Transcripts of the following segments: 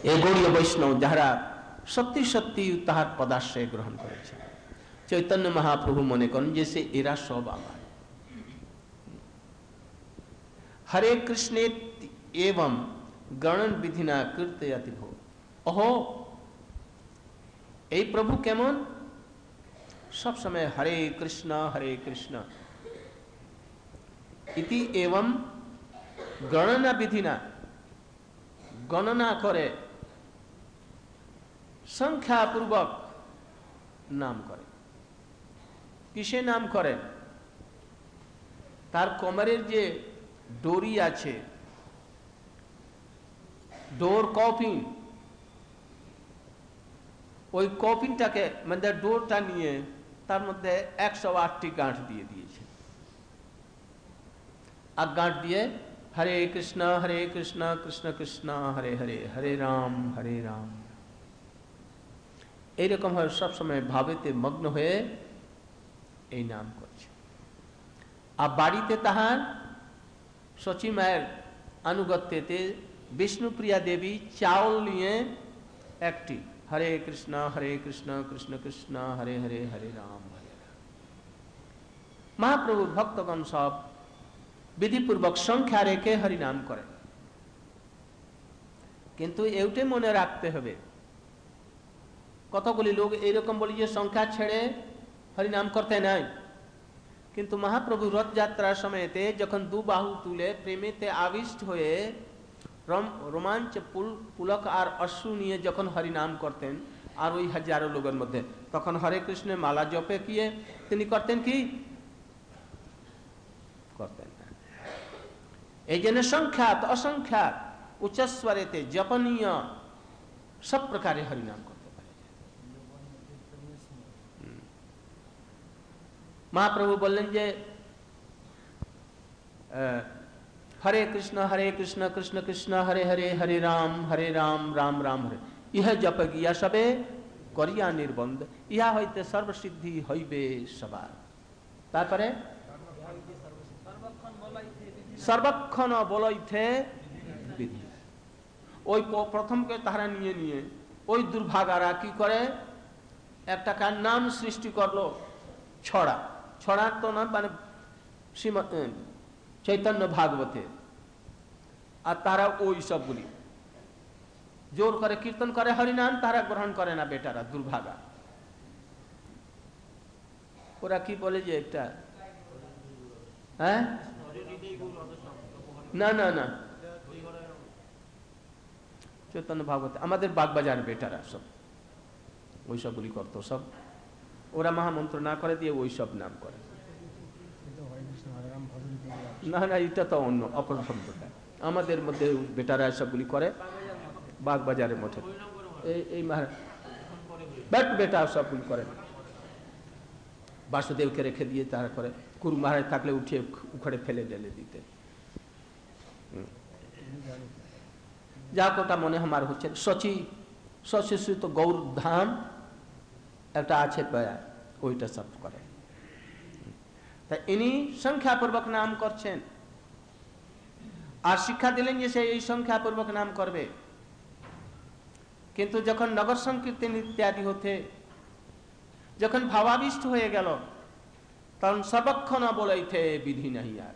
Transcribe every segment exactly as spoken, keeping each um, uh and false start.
ए गौड़ीय वैष्णव যারা সত্যি সত্যি তাহার পদাশ্রয় গ্রহণ করেছে চৈতন্য মহাপ্রভু মনে করেন যে সে এরা সব আমার। हरे कृष्णे एवं गणन विधिना कीर्तयति भो। ओहो এই প্রভু কেমন सब समय हरे कृष्ण हरे कृष्ण इति एवं गणना विधिना गणना करे संख्या पूर्वक नाम करे। किसे नाम करे तार कोमरेर जे डोरी आछे डोर कपिन ওই কপিনটাকে মানে ডোরটা নিয়ে তার মধ্যে একশো আটটি গাঁঠ দিয়ে দিয়েছে আর গাঁঠ দিয়ে हरे कृष्ण हरे कृष्ण कृष्ण कृष्ण हरे हरे हरे राम हरे राम এইরকম হয় সব সময় ভাবেতে মগ্ন হয়ে এই নাম করছে। আর বাড়িতে তাহার সচী মায়ের আনুগত্যতে বিষ্ণুপ্রিয়া দেবী চাউল নিয়ে একটি हरे कृष्ण हरे कृष्ण कृष्ण कृष्ण हरे हरे हरे राम हरे राम। महाप्रभु भक्तगण सब विधिपूर्वक संख्या रेखे हरि नाम करें किन्तु एवटे मने राखते हबे कतगुली लोग एरकम बोली जे संख्या छेड़े हरि नाम करते नहीं किन्तु महाप्रभु रथ यात्रार समयते जखन दु बाहु तुले प्रेमेते आविष्ट हुए रोमांच पुल पुलक और अश्रु निये जखन हरि नाम करतें और वही हजारों लोगों मध्य तखन हरे कृष्ण माला जपे किए तिनी करतें कि करतें एजने संख्यात असंख्यात उच्चस्वरेते जपनीय सब प्रकार हरि नाम करते पारे। महाप्रभु बोलें जे हरे कृष्ण हरे कृष्ण कृष्ण कृष्ण हरे हरे हरे राम हरे राम राम राम हरे यह जप गिया सबे करिया निर्बंध इहा हईते सर्वसिद्धि हईबे सबार। तारपरे सर्वक्षण बलैथे विधि ওই প্রথমকে তারা নিয়ে নিয়ে ওই দুর্ভাগারা কি করে একটা কার নাম সৃষ্টি করলো ছড়া ছড়া তো না মানে শ্রীমৎ चैतन्य भागवते और तारा ओई सबगुली जोर करे कीर्तन करे हरिनाम तारा ग्रहण करे ना बेटारा दुर्भागा ओरा की बोले जे एकटा हैं ना ना ना चैतन्य भागवते आमादेर बागबाजार बेटारा सब ओई सबगुली करतो सब ओरा महामंत्र ना करे दिए ओई सब नाम करे ना ना इटा तो अन्य अपर शब्दटा आमादेर मध्य बेटारा सबगुली करे बाग बाजारे मठे এই महाराज बैठ बेटा सबगुली करे वासुदेव के रेखे दिए तारा करे गुरु महाराज थाकले उठिए उखड़े फेले डेले दिते जा कोटा मने हमार होच्छे सची सचिश्री तो गौर धाम একটা আছে পায়া ওইটা সব করে इन्हीं संख्या पूर्वक नाम करছেন আর শিক্ষা দিলেন যে সেই সংখ্যা पूर्वक नाम করবে কিন্তু যখন নগর সংকীর্তন ইত্যাদি হতে যখন ভাবাবিষ্ট হয়ে গেল তখন সর্বক্ষণ বলাইতে বিধি नहीं আর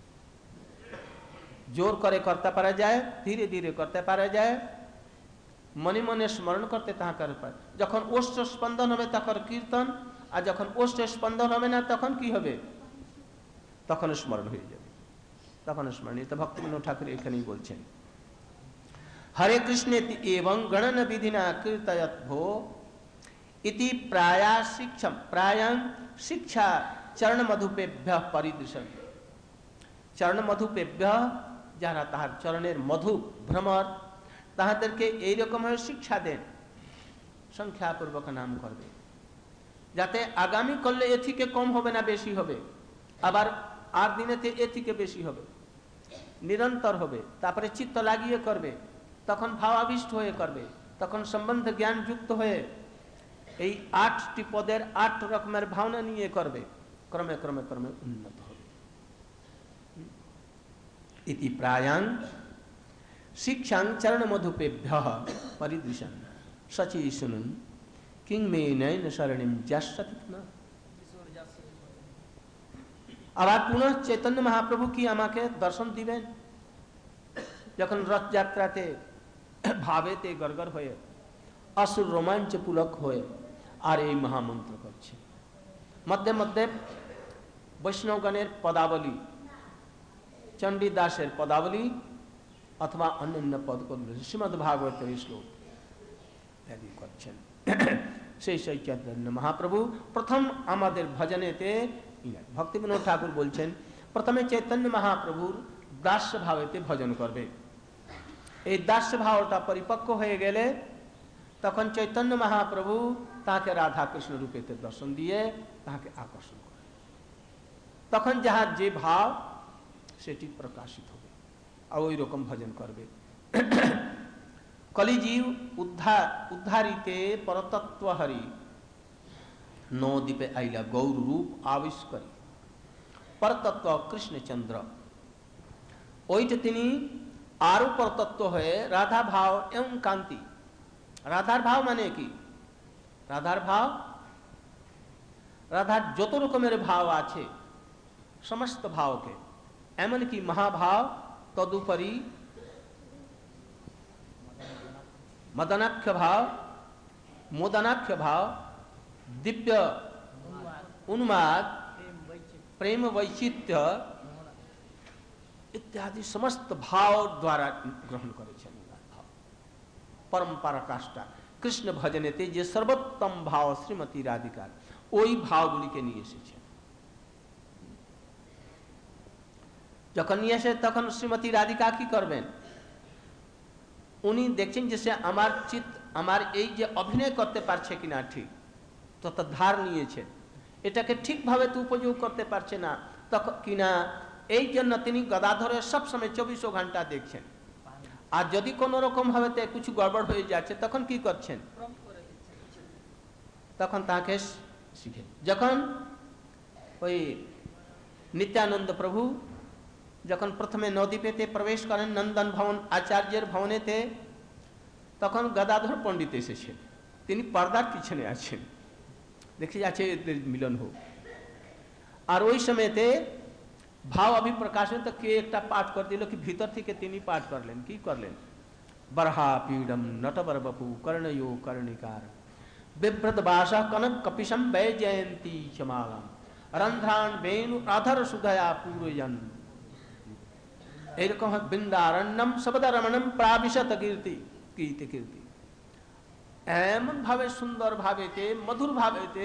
जोर करे करते पारा जाए धीरे धीरे करते पारा जाए मने मने स्मरण करते ता कर पाए जखन ओष्ठ स्पंदन होबे तखन कीर्तन আর যখন ওষ্ঠ স্পন্দন হবে না তখন কি হবে তখন স্মরণ হয়ে যাবে তখন স্মরণীয় তো ভক্তবিনোদ ঠাকুর এখানেই বলছেন हरे कृष्ण एवं गणन विधिना कीर्तयत भो इति प्राया शिक्षम प्रायं शिक्षा चरण मधुपेभ्य परिदृशन चरण मधुपेभ्य যারা তাহার চরণের মধু ভ্রমর তাহাদেরকে এই রকম শিক্ষা দেন সংখ্যাপূর্বক নাম করবে যাতে আগামী করলে এ থেকে কম হবে না বেশি হবে আবার আর দিনেতে এ থেকে বেশি হবে নিরন্তর হবে তারপরে চিত্ত লাগিয়ে করবে তখন ভাবাবিষ্ট হয়ে করবে তখন সম্বন্ধ জ্ঞান যুক্ত হয়ে এই আটটি পদের আট রকমের ভাবনা নিয়ে করবে ক্রমে ক্রমে ক্রমে উন্নত হবে इति प्रायां शिक्षां चरण मधुपेभ्यः परिदृशन सची सुनुन किंग मे नयन शरणिम जासति न। আবার পুনঃ চৈতন্য মহাপ্রভু কি আমাকে দর্শন দিবেন? যখন রথযাত্রাতে ভাবেতে গরগর হয়ে আসুর রোমাঞ্চ পুলক হয়ে আর এই মহামন্ত্র করছে, মধ্যে মধ্যে বৈষ্ণবগণের পদাবলী, চণ্ডীদাসের পদাবলী অথবা অন্যান্য পদ করলেন, শ্রীমদ্ ভাগবতের শ্লোক ইত্যাদি করছেন। সেই চৈতন্য মহাপ্রভু প্রথম আমাদের ভজনেতে ভক্তি বিনোদ ঠাকুর বলছেন প্রথমে চৈতন্য মহাপ্রভুর দাস্য ভাবেতে ভজন করবে। এই দাস্য ভাবটা পরিপক্ক হয়ে গেলে তখন চৈতন্য মহাপ্রভু তাকে রাধা কৃষ্ণ রূপেতে দর্শন দিয়ে তাকে আকর্ষণ করে, তখন যাহার যে ভাব সেটি প্রকাশিত হবে আর ওই রকম ভজন করবে। কলিজীব উদ্ধার উদ্ধারিতে পরতত্ত্ব হরি নদীপে আইলা গৌর রূপ আবিষ্কারী পরতত্ত্ব কৃষ্ণচন্দ্র। ওইটা তিনি আরো পরতত্ত্ব হয়ে রাধা ভাব এবং কান্তি। রাধার ভাব মানে কি? রাধার ভাব, রাধার যত রকমের ভাব আছে সমস্ত ভাবকে, এমনকি মহাভাব, তদুপরি মদনাক্ষ ভাব, মোদনাক্ষ ভাব, दिव्य उन्माद, प्रेम वैचित्य इत्यादि समस्त भाव द्वारा ग्रहण करेছেন। परम पराकाष्ठा কৃষ্ণ ভজনেতে যে সর্বোত্তম ভাব শ্রীমতী রাধিকার, ওই ভাবগুলিকে নিয়ে এসেছেন। যখন নিয়ে এসে তখন শ্রীমতী রাধিকা কি করবেন? উনি দেখছেন যে সে আমার চিত আমার এই যে অভিনয় করতে পারছে কিনা, ঠিক তত ধার নিয়েছেন, এটাকে ঠিকভাবে তো উপযোগ করতে পারছে না তখন কিনা, এই জন্য তিনি গদাধরের সবসময় চব্বিশো ঘন্টা দেখছেন। আর যদি কোনো রকম ভাবে কিছু গড়বড় হয়ে যাচ্ছে তখন কি করছেন? তখন তাকে শিখে। যখন ওই নিত্যানন্দ প্রভু যখন প্রথমে নদীপেতে প্রবেশ করেন নন্দন ভবন আচার্যের ভবনেতে, তখন গদাধর পণ্ডিত এসেছেন, তিনি পর্দার পিছনে আছেন, দেখে যাচ্ছে এদের মিলন হোক। আর ওই সময়তে ভাব অভিপ্রকাশ তো কে একটা পাঠ করে দিল, কি ভিতর থেকে তিনি পাঠ করলেন, কি করলেন? বরহা পীড়ম নটবর বপু কর্ণयो কর্ণিকার বিভ্রত বাসা কনক কপিশম বৈজয়ন্তী চমালম রন্ধ্রান বেণু আধর সুধয়া পূরয়ন। এইরকম বৃন্দারণ্যম শবদরমণম প্রাবিশত কীর্তি কীর্তি কীর্তি, এমন ভাবে সুন্দর ভাবেতে মধুর ভাবেতে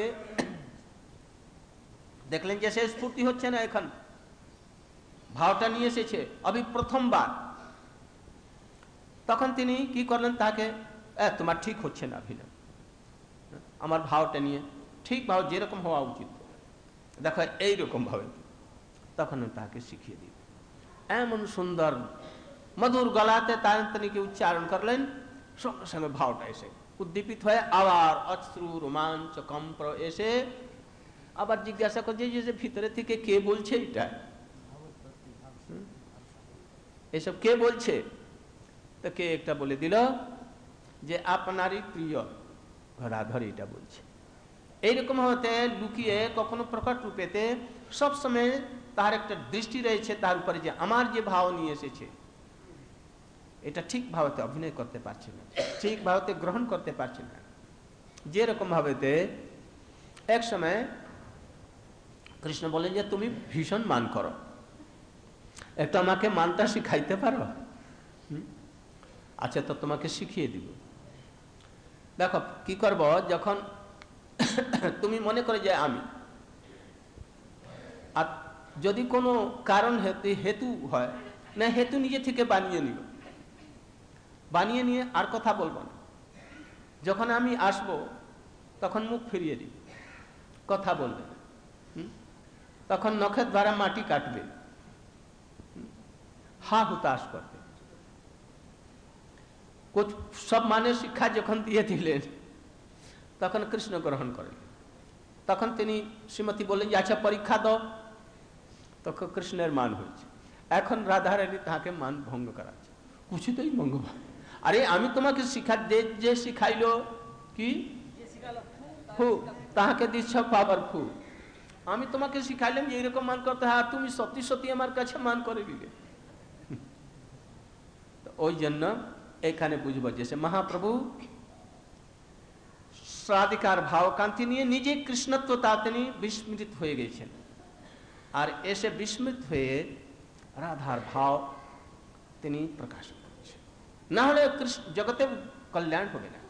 দেখলেন যে সে স্ফূর্তি হচ্ছে না, এখন ভাবটা নিয়ে এসেছে অভি প্রথমবার। তখন তিনি কি করলেন? তাকে তোমার ঠিক হচ্ছে না অভিনয়, আমার ভাবটা নিয়ে ঠিক ভাব যেরকম হওয়া উচিত দেখো এইরকম ভাবে, তখন তাকে শিখিয়ে দিল। এমন সুন্দর মধুর গলাতে তার তিনি উচ্চারণ করলেন, সঙ্গে সঙ্গে ভাবটা এসে উদ্দীপিত হয়ে আবার অশ্রু রোমাঞ্চ কম্প এসে আবার জিজ্ঞাসা করছে যে ভিতরে থেকে কে বলছে এটা, এসব কে বলছে? তো কে একটা বলে দিল যে আপনারই প্রিয় গদাধর এটা বলছে। এইরকম হতে লুকিয়ে কখনো প্রকট রূপেতে সবসময় তার একটা দৃষ্টি রয়েছে তার উপরে, যে আমার যে ভাব নিয়ে এসেছে এটা ঠিক ভাবেতে অভিনয় করতে পারছে না, ঠিক ভাবেতে গ্রহণ করতে পারছে না। যেরকম ভাবেতে এক সময় কৃষ্ণ বলেন যে তুমি ভীষণ মান করো, একটু আমাকে মানটা শিখাইতে পারো? আচ্ছা, তো তোমাকে শিখিয়ে দিব। দেখো কি করব, যখন তুমি মনে করে যে আমি, আর যদি কোনো কারণ হেতু হেতু হয় না, হেতু নিজে থেকে বানিয়ে নিল, বানিয়ে নিয়ে আর কথা বলবো না। যখন আমি আসব তখন মুখ ফিরিয়ে দিব, কথা বলবে না। তখন নখের দ্বারা মাটি কাটবে, হা হুতাশ করবে। সব মানে শিক্ষা যখন দিয়ে দিলেন তখন কৃষ্ণ গ্রহণ করেন। তখন তিনি শ্রীমতী বললেন যে আচ্ছা পরীক্ষা দাও, তখন কৃষ্ণের মান হয়েছে। এখন রাধারানী তাকে মান ভঙ্গ করাচ্ছে, কিছুতেই মঙ্গবা আরে আমি তোমাকে শিক্ষা দে যে শিখাইলো কি ফু তাহাকে দিচ্ছ পাবার ফু আমি তোমাকে শিখাইলাম যে এরকম মান করতে হয় তুমি সত্যি সত্যি আমার কাছে মান করে দিলে ওই জন্য এখানে বুঝবো যে মহাপ্রভু স্বাধিকার ভাবকান্তি নিয়ে নিজে কৃষ্ণত্বতা তিনি বিস্মৃত হয়ে গেছেন আর এসে বিস্মৃত হয়ে রাধার ভাব তিনি প্রকাশ করছেন না হলে জগতের কল্যাণ হবে না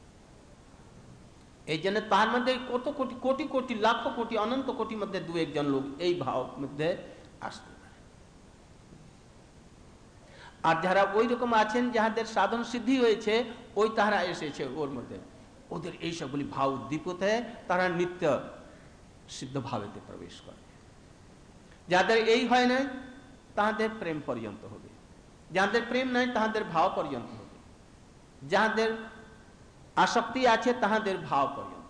এই জন্য তার মধ্যে কত কোটি কোটি কোটি লাখ কোটি অনন্ত কোটি মধ্যে দু একজন লোক এই ভাব মধ্যে আসতে পারে আর যারা ওই রকম আছেন যাদের সাধন সিদ্ধি হয়েছে ওই তারা এসেছে ওর মধ্যে ওদের এই সবগুলি ভাব উদ্দীপিত হয়ে তারা নিত্য সিদ্ধ ভাবেতে প্রবেশ করে যাদের এই হয় না তাদের প্রেম পর্যন্ত হবে যাদের প্রেম নাই তাদের ভাব পর্যন্ত হবে যাদের আসক্তি আছে তাদের ভাব পর্যন্ত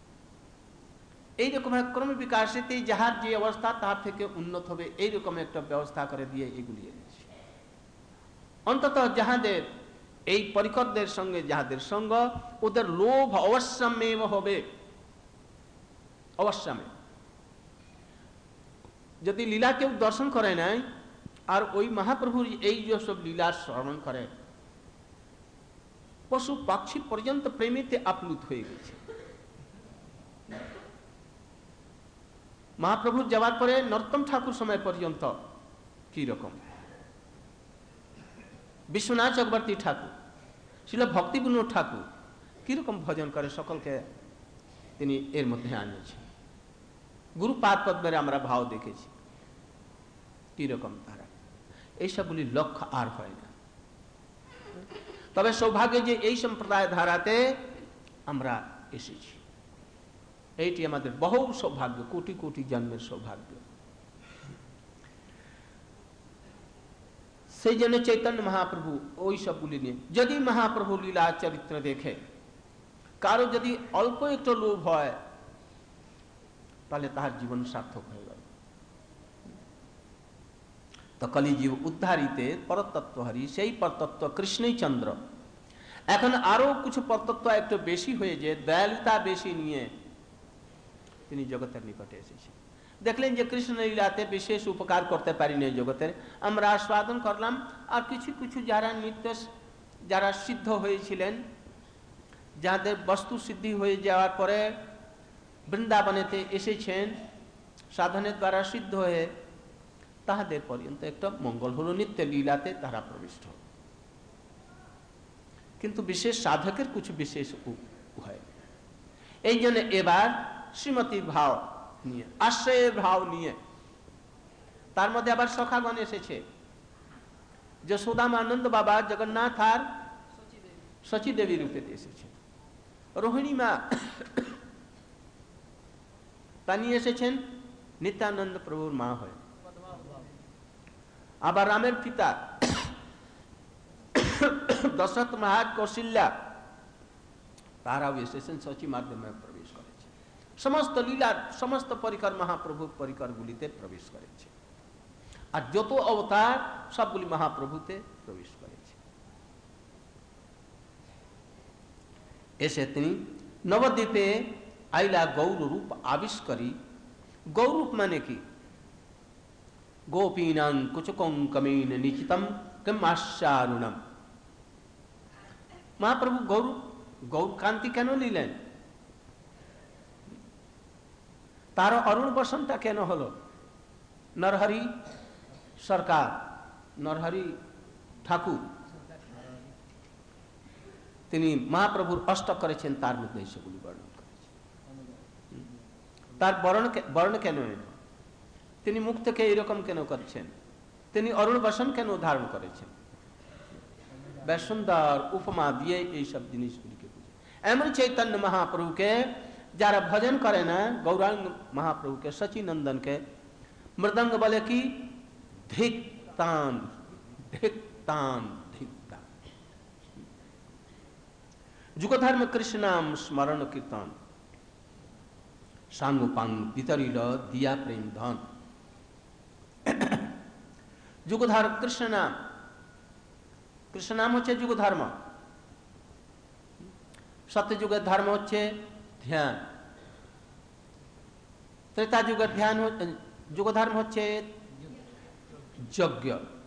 এইরকম ক্রম বিকাশিতে যাহার যে অবস্থা তার থেকে উন্নত হবে এইরকম একটা ব্যবস্থা করে দিয়ে এগুলি এনেছে অন্তত যাহাদের এই পরিকরদের সঙ্গে যাহাদের সঙ্গ ওদের লোভ অবশ্যমেব হবে অবশ্যমে যদি লীলা কেউ দর্শন করে নাই আর ওই মহাপ্রভুর এই যে সব লীলা শ্রবণ করে পশু পাখি পর্যন্ত প্রেমেতে আপ্লুত হয়ে গেছে মহাপ্রভু যাওয়ার পরে নরোত্তম ঠাকুর সময় পর্যন্ত কি রকম বিশ্বনাথ চক্রবর্তী ঠাকুর ছিল ভক্তিপূর্ণ ঠাকুর কিরকম ভজন করে সকলকে তিনি এর মধ্যে আনিয়েছেন গুরুপাদ পদ্মের আমরা ভাব দেখেছি কিরকম তারা এইসবগুলি লক্ষ্য আর হয় না তবে সৌভাগ্য যে এই সম্প্রদায় ধারাতে আমরা এসেছি এইটি আমাদের বহু সৌভাগ্য কোটি কোটি জন্মের সৌভাগ্য সেই জন্য চৈতন্য মহাপ্রভু ওই সবগুলি নিয়ে যদি মহাপ্রভু লীলা চরিত্র দেখে কারো যদি অল্প একটু লোভ হয় তাহলে তার জীবন সার্থক হয়ে গেল তো কলিজীব উদ্ধারিতে পরতত্ত্বহারী সেই পরতত্ত্ব কৃষ্ণই চন্দ্র এখন আরো কিছু পরতত্ত্ব একটু বেশি হয়ে যে দয়ালুতা বেশি নিয়ে তিনি জগতের নিকটে এসেছেন দেখলেন যে কৃষ্ণ লীলাতে বিশেষ উপকার করতে পারিনি জগতের আমরা আস্বাদন করলাম আর কিছু কিছু যারা নিত্য যারা সিদ্ধ হয়েছিলেন যাদের বস্তু সিদ্ধি হয়ে যাওয়ার পরে বৃন্দাবনেতে এসেছেন সাধনের দ্বারা সিদ্ধ হয়ে তাহাদের পর্যন্ত একটা মঙ্গল হলো নিত্য লীলাতে তারা প্রবিষ্ট কিন্তু বিশেষ সাধকের কিছু বিশেষ হয় এই জন্য এবার শ্রীমতীর ভাব নিয়ে আশ্রয়ের ভাব নিয়ে তার মধ্যে আবার সখাগণ এসেছে যশোদাম আনন্দ বাবা জগন্নাথ আর শচী দেবী রূপে এসেছে রোহিণী মা তা নিয়ে এসেছেন নিত্যানন্দ প্রভুর মা হয়ে আবার রামের পিতা দশরথ মহারাজ কৌশল্যা তারাও এসেছেন শচী মাধ্যমে প্রবেশ করেছে সমস্ত লীলার সমস্ত পরিকর মহাপ্রভু পরিকরগুলিতে প্রবেশ করেছে আর যত অবতার সবগুলি মহাপ্রভুতে প্রবেশ করেছে এসে তিনি নবদ্বীপে আইলা গৌর রূপ আবিষ্কারী গৌরূপ মানে কি গোপীনাং কুচকং কমেন নিচিতম কিমাশ্চারুণম মহাপ্রভু গৌর গৌর কান্তি কেন নিলেন তার অরুণ বসনটা কেন হলো নরহরি সরকার নরহরি ঠাকুর তিনি মহাপ্রভুর অষ্টক করেছেন তার মধ্যে সেগুলি বর্ণন করেছেন তার বর্ণ বর্ণ কেন তিনি মুখ থেকে এরকম কেন করছেন তিনি অরুণ বসন কেন ধারণ করেছেন বেশ সুন্দর উপমা দিয়ে এই সব জিনিসগুলিকে বুঝে এমন চৈতন্য মহাপ্রভুকে যারা ভজন করে না গৌরাঙ্গ মহাপ্রভুকে সচিনন্দনকে মৃদঙ্গ বলে কি ধিক তান ধিক তান ধিক তান যুগধর্ম কৃষ্ণাম স্মরণ কীর্তন সাঙ্গুপাং বিতরিল দিয়া প্রেম ধন যুগধর কৃষ্ণ নাম কৃষ্ণ নাম হচ্ছে যুগ ধর্ম। সত্যযুগের ধর্ম হচ্ছে ধ্যান, ত্রেতা যুগের ধ্যান যুগ ধর্ম হচ্ছে যজ্ঞ,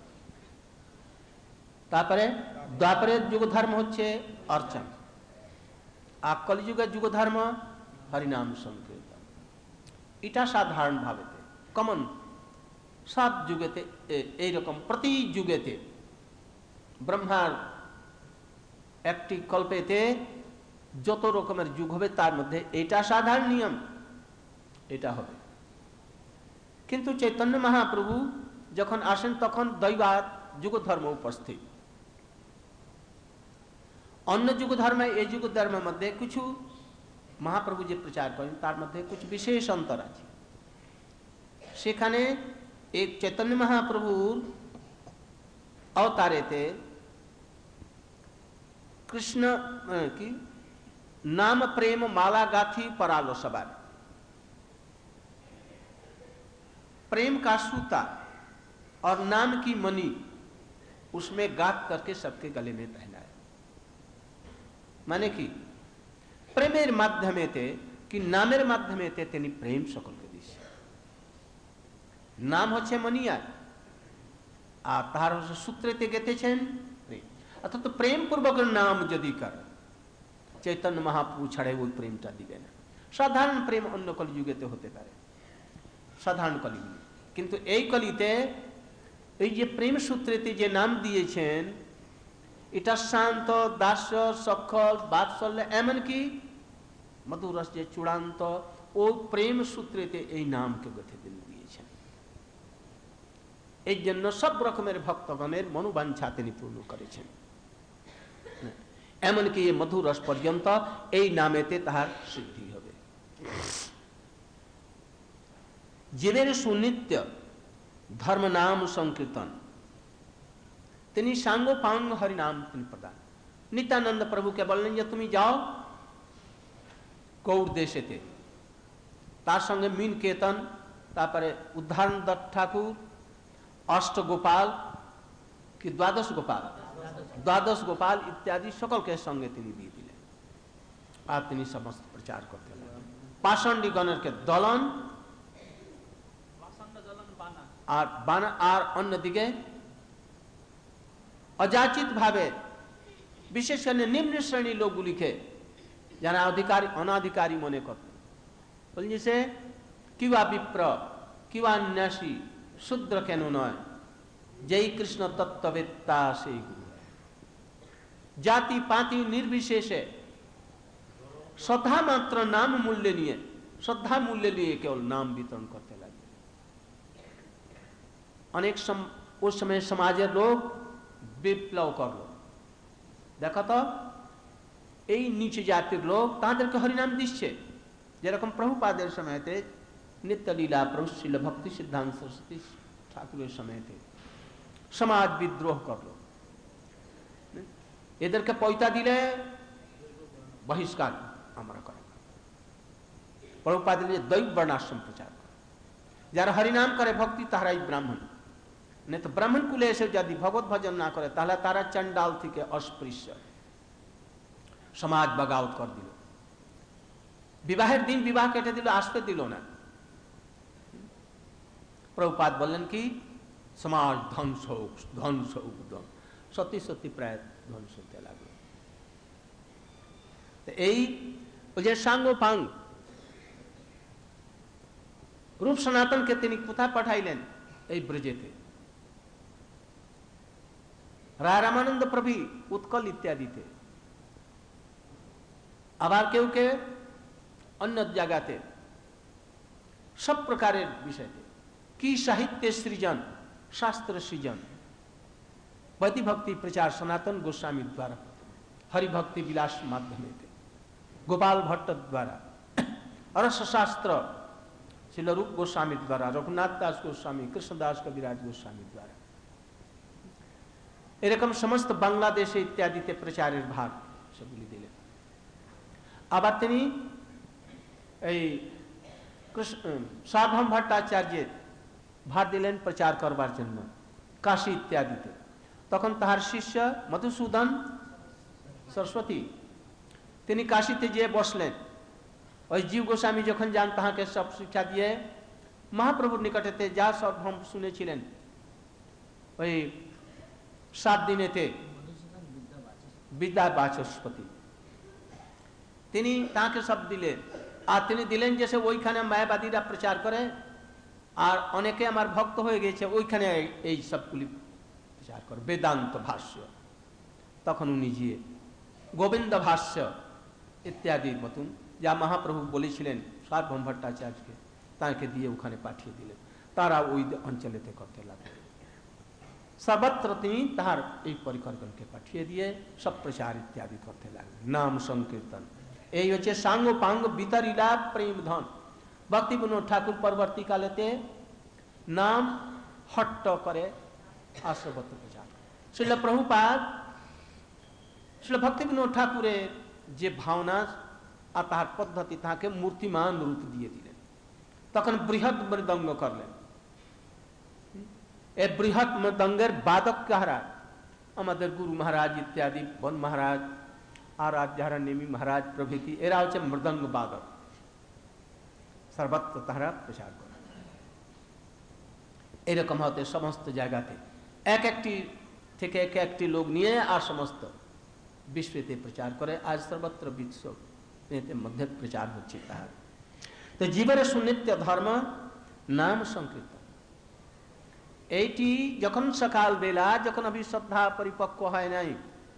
তারপরে দ্বাপরের যুগ ধর্ম হচ্ছে অর্চন, আর কলিযুগের যুগ ধর্ম হরিনাম সংকীর্তন। এটা সাধারণ ভাবেতে কমন সব যুগেতে এইরকম, প্রতি যুগেতে ব্রহ্মার একটি কল্পেতে যত রকমের যুগ হবে তার মধ্যে এটা সাধারণ নিয়ম, এটা হবে। কিন্তু চৈতন্য মহাপ্রভু যখন আসেন তখন দৈবাত যুগ ধর্ম উপস্থিত। অন্য যুগ ধর্মে এই যুগ ধর্মের মধ্যে কিছু মহাপ্রভু যে প্রচার করেন তার মধ্যে কিছু বিশেষ অন্তর আছে। সেখানে एक चैतन्य महाप्रभु अवतारेते कृष्ण की नाम प्रेम माला गाथी परालो सवार, प्रेम का सूता और नाम की मणि उसमें गाथ करके सबके गले में पहनाया। माने कि प्रेमेर माध्यमे थे कि नामेर माध्यमे थे तेनी प्रेम सकल के दिश नाम হচ্ছে মনিয়া আর তার সূত্রেতে গেতেছেন প্রেম। অর্থাৎ তো প্রেম পূর্বক নাম যদি করে চৈতন্য মহাপ্রভু ছাড়ে ওই প্রেমটা দিবে না। সাধারণ প্রেম অন্য কলিযুগেতে হতে পারে, সাধারণ কলিযুগে, কিন্তু এই কলিতে এই যে প্রেম সূত্রেতে যে নাম দিয়েছেন এটা শান্ত, দাস্য, সখল, বাৎসল্য, এমনকি মধুরস যে চূড়ান্ত ও প্রেম সূত্রেতে এই নামকে গেঁথে দিয়েছেন। এই জন্য সব রকমের ভক্তগণের মনোবাঞ্ছা তিনি পূর্ণ করেছেন। এমনকি এই মধুরস পর্যন্ত এই নামেতে তাহার সিদ্ধি হবে। জীবের সুনিত্য ধর্ম নাম সংকীর্তন তিনি সাঙ্গ পাঙ্গ হরিনাম তিনি প্রদান। নিত্যানন্দ প্রভুকে বললেন যে তুমি যাও গৌড় দেশেতে, তার সঙ্গে মিন কেতন, তারপরে উদ্ধারণ দত্ত ঠাকুর, अष्ट गोपाल कि द्वादश गोपाल द्वादश गोपाल इत्यादि सकल के संगे তিনি দিয়ে দিলেন আর তিনি সমস্ত প্রচার করতে লাগলেন। পাষণ্ডী গণের কে দলন আর বানা আর অন্যদিকে অযাচিত ভাবে বিশেষ করে নিম্ন শ্রেণীর লোকগুলিকে যারা অধিকারী অনাধিকারী মনে করতেন, বলেন যে সে কিবা বিপ্র কিবা ন্যাসী শূদ্র কেন নয়, যেই কৃষ্ণ তত্ত্ববেত্তা সেই গুরু। জাতি পাতি নির্বিশেষে শ্রদ্ধা মাত্র নাম মূল্য নিয়ে শ্রদ্ধা মূল্য নিয়ে কেবল নাম বিতরণ করতে লাগে। অনেক ওই সময় সমাজের লোক বিপ্লব করল, দেখো তো এই নিচু জাতির লোক তাদেরকে হরিনাম দিচ্ছে, যেরকম প্রভুপাদের সময়তে नित्य लीला प्रभु श्रील भक्ति सिद्धांत सरस्वती ठाकुर समय थे समाज विद्रोह कर लो, इधर के पैता दिले बहिष्कार हमारा करेगा। प्रभुपाद दिले दैव वर्णाश्रम प्रचार कर, যারা হরিনাম করে ভক্তি তারাই ব্রাহ্মণ, नहीं तो ब्राह्मण कुले से यदि भगवत भजन ना करे ताहले तारा चंडाल থেকে अस्पृश्य समाज बगावत कर दिल। विवाहेर दिन विवाह केटे दिल, आसते दिल ना। प्रभुपाद बोलें कि समाज ध्वंस हो ध्वंस हो सत्य सत्य प्राय ध्वंस होते लगे। तो यही जे सांगो पांग रूप सनातन के তিনি কোথায় পাঠাইলেন? এই ব্রজেতে রায় রামানন্দ প্রভু উৎকল ইত্যাদিতে, আবার কেউ কেউ অন্য জায়গাতে, सब प्रकारेर विषयते की साहित्य सृजन शास्त्र सृजन वैदिक भक्ति प्रचार सनातन गोस्वामी द्वारा, हरिभक्ति विलास माध्यमे गोपाल भट्ट द्वारा, रस शास्त्र श्रील रूप गोस्वामी द्वारा, रघुनाथ दास गोस्वामी, कृष्णदास कविराज गोस्वामी द्वारा, एरकम समस्त बांग्लादेश इत्यादिते प्रचारेर भार सबगुली दिलेन। आबार तिनि এই साधम भट्टाचार्य भार दिलेन प्रचार करवार जन्य काशी इत्यादिते, তখন তাহার শিষ্য মধুসূদন সরস্বতী তিনি কাশীতে যেয়ে বসলেন। ওই জীব গোস্বামী যখন যান তাহাকে সব শিক্ষা দিয়ে মহাপ্রভুর নিকটেতে যা সব শুনেছিলেন ওই সাত দিনেতে বিদ্যা বাচস্পতি তিনি তাকে সব দিলেন। আর তিনি দিলেন যে সে ওইখানে মায়াবাদীরা প্রচার করে আর অনেকে আমার ভক্ত হয়ে গেছে ওইখানে এই সবগুলি প্রচার করে বেদান্ত ভাষ্য। তখন উনি গিয়ে গোবিন্দ ভাষ্য ইত্যাদির মতন যা মহাপ্রভু বলেছিলেন সার্বভৌম ভট্টাচার্যকে তাকে দিয়ে ওখানে পাঠিয়ে দিলেন। তারা ওই অঞ্চলেতে করতে লাগলেন। সর্বত্র তিনি তাহার এই পরিকরগণকে পাঠিয়ে দিয়ে সব প্রচার ইত্যাদি করতে লাগলেন। নাম সংকীর্তন এই হচ্ছে সাঙ্গ পাঙ্গ বিতারিলা প্রেম ধন। ভক্তিবিনোদ ঠাকুর পরবর্তী কালেতে নাম হট্ট করে আর সর্বত্র প্রচার। শ্রীল প্রভুপাদ শ্রীল ভক্তিবিনোদ ঠাকুরের যে ভাবনা আর তাহার পদ্ধতি তাহাকে মূর্তিমান রূপ দিয়ে দিলেন। তখন বৃহৎ মৃদঙ্গ করলেন। এই বৃহৎ মৃদঙ্গের বাদক কাহারা আমাদের গুরু মহারাজ ইত্যাদি বন মহারাজ আর যাহারা নেমি মহারাজ প্রভৃতি এরা হচ্ছে মৃদঙ্গ বাদক। সর্বত্র তাহারা প্রচার করে। এরকম হতে সমস্ত জায়গাতে এক একটি থেকে এক একটি লোক নিয়ে আর সমস্ত বিশ্বতে প্রচার করে। আজ সর্বত্র বিশ্ব মধ্যে প্রচার হচ্ছে তাহার। তো জীবনের সুনিত্য ধর্ম নাম সংকীর্তন। এইটি যখন সকাল বেলা যখন অভি শ্রদ্ধা পরিপক্ক হয় নাই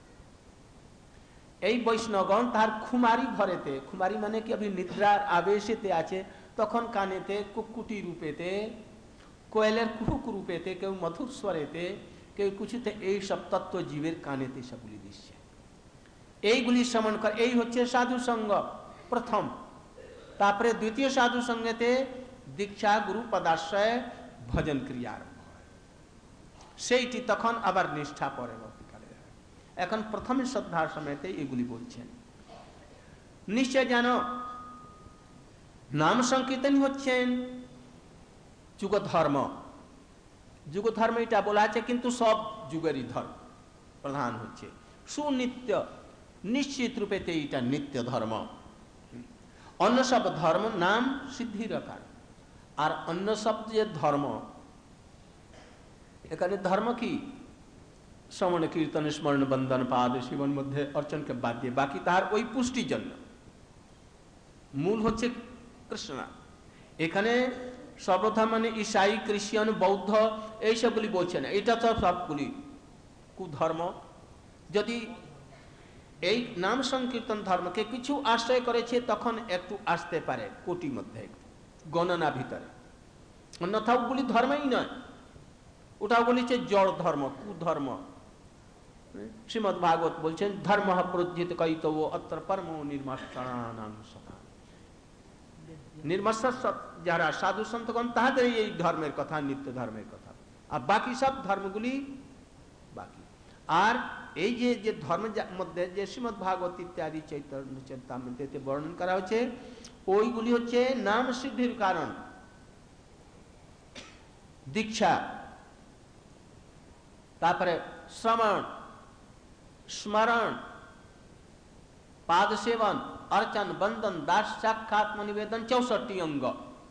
এই বৈষ্ণবগণ তার খুমারি ঘরেতে, খুমারি মানে কি অভি নিদ্রার আবেশেতে আছে, তখন কানেতে কুকুটি রূপেতে কোয়েলের কুহুক রূপেতে কেউ মধুর স্বরেতে কেউ কিছুতে এই সব তত্ত্ব জীবের কানেতে সবগুলি দিচ্ছে। এইগুলি শ্রবণ কর। এই হচ্ছে সাধু সঙ্গ প্রথম। তারপরে দ্বিতীয় সাধু সঙ্গেতে দীক্ষা গুরু পদাশ্রয় ভজন ক্রিয়া আরম্ভ হয়। সেইটি তখন আবার নিষ্ঠা পরবর্তীকালে। এখন প্রথমে শ্রদ্ধার সময়তে এগুলি বলছেন। নিশ্চয় জানো নাম সংকীর্তন হচ্ছেন যুগ ধর্ম। যুগ ধর্ম এটা বলা আছে কিন্তু সব যুগেরই ধর্ম প্রধান হচ্ছে সুনিত্য নিশ্চিত রূপেতে এটা নিত্য ধর্ম। অন্য সব ধর্ম নাম সিদ্ধির কারণ। আর অন্য সব যে ধর্ম এখানে ধর্ম কি শ্রবণ কীর্তন স্মরণ বন্দন পাদ শিবন মধ্যে অর্চনকে বাদ দিয়ে বাকি তার ওই পুষ্টির জন্য মূল হচ্ছে কৃষ্ণ। এখানে সর্বধর্ম মানে ঈসাই খ্রিস্টান বৌদ্ধ এইসবগুলি বলছে না। এটা তো সবগুলি কুধর্ম। যদি এই নাম সংকীর্তন ধর্মকে কিছু আশ্রয় করেছে তখন একটু আসতে পারে কোটির মধ্যে গণনা ভিতরে, অন্যথা ওগুলি ধর্মই নয়। ওটাও বলেছে জড় ধর্ম, কুধর্ম। শ্রীমদ্ ভাগবত বলছেন ধর্ম প্রজ্জিত কৈতব অত্র পরম নির্মাণ সদা। নির্মাস যারা সাধু সন্তগণ তাহাদের এই ধর্মের কথা, নিত্য ধর্মের কথা। আর বাকি সব ধর্মগুলি বাকি। আর এই যে যে ধর্মের মধ্যে যে শ্রীমদ্ ভাগবত ইত্যাদি চৈতন্য চরিতামৃতে বর্ণন করা হচ্ছে ওইগুলি হচ্ছে নাম সিদ্ধির কারণ। দীক্ষা, তারপরে শ্রবণ স্মরণ পাদ সেবন अर्चन बंदन दास साक्षात निवेदन चौसठी अंग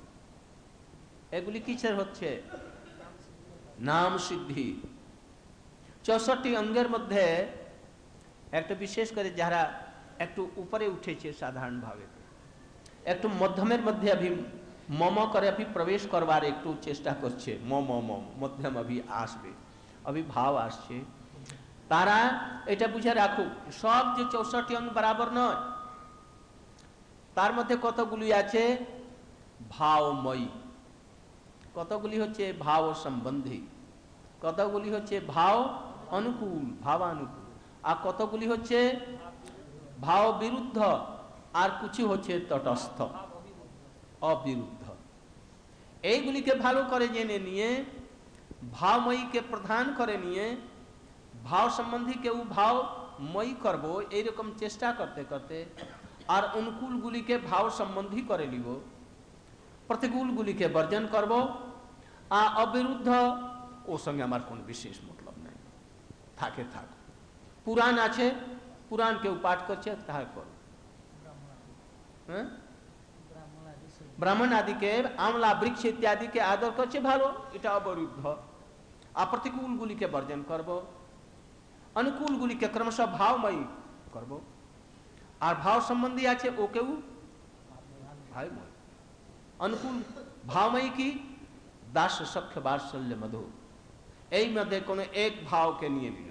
এগুলি কিসের হচ্ছে নাম সিদ্ধি। চৌষট্টি অঙ্গের মধ্যে একটা বিশেষ করে যারা একটু উপরে উঠেছে সাধারণভাবে একটু মধ্যমের মধ্যে अभी মম করে अभी প্রবেশ করবার একটু চেষ্টা করছে, মম মম মধ্যম अभी আসবে, अभी ভাব আসছে। তারা এটা বুঝে রাখুক সব যে চৌষট্টি অঙ্গ বরাবর নয়, তার মধ্যে কতগুলি আছে ভাবময়ী, কতগুলি হচ্ছে ভাব সম্বন্ধী, কতগুলি হচ্ছে ভাব অনুকূল ভাবানুকূল, আর কতগুলি হচ্ছে ভাব বিরুদ্ধ, আর কিছু হচ্ছে তটস্থ অবিরুদ্ধ। এইগুলিকে ভালো করে জেনে নিয়ে ভাবময়ীকে প্রধান করে নিয়ে ভাব সম্বন্ধী কেউ ভাবময়ী করব এইরকম চেষ্টা করতে করতে আর অনুকূলগুলিকে ভাব সম্বন্ধী করে নিব, প্রতিকূলগুলিকে বর্জন করব, আর অবিরুদ্ধ ওর সঙ্গে আমার কোনো বিশেষ মতলব নাই। থাকে থাক, পুরাণ আছে, পুরাণ কেউ পাঠ করছে তাহার করো। হ্যাঁ, ব্রাহ্মণ আদিকে, আমলা বৃক্ষ ইত্যাদিকে আদর করছে, ভালো, এটা অবরুদ্ধ। অপ্রতিকূলগুলিকে বর্জন করব, অনুকূলগুলিকে ক্রমশ ভাবময়ী করব। আর ভাব সম্বন্ধী আছে ওকেও ভাবময়। অনুকূল ভাবময়ী কি? দাস সখ্য বাৎসল্য মধু, এই মধ্যে কোনো এক ভাবকে নিয়ে নিল